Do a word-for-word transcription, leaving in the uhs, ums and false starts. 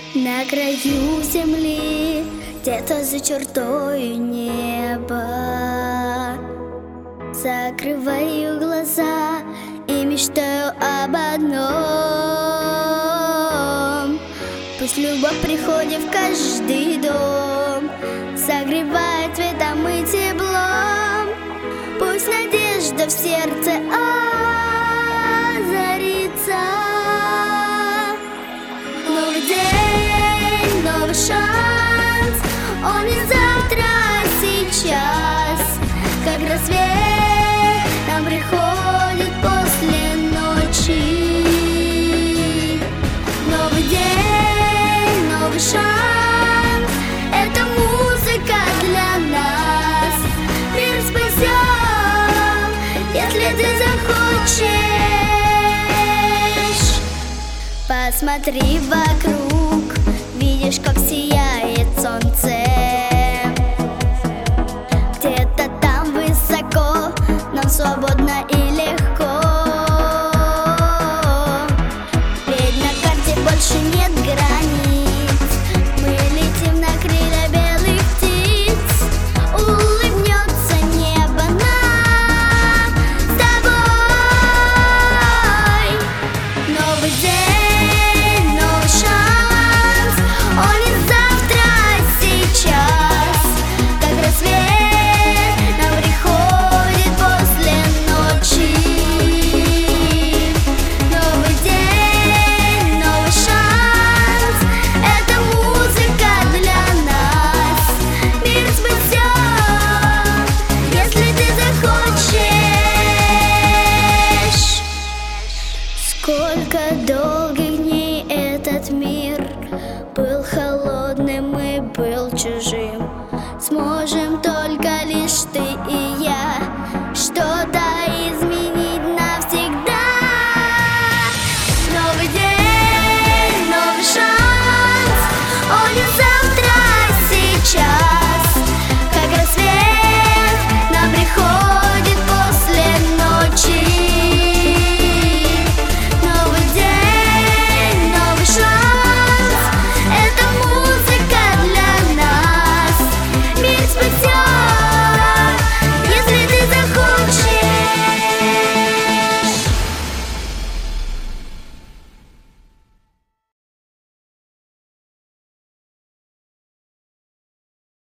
На краю земли, где-то за чертой неба, закрываю глаза и мечтаю об одном. Пусть любовь приходит в каждый дом, согревает цветом и теплом. Пусть надежда в сердце озарится. Новый день, новый шанс, он не завтра, а сейчас. Как рассвет нам приходит после ночи. Новый день, новый шанс, это музыка для нас. Мир спасет, если ты захочешь. Посмотри вокруг, видишь, как сияет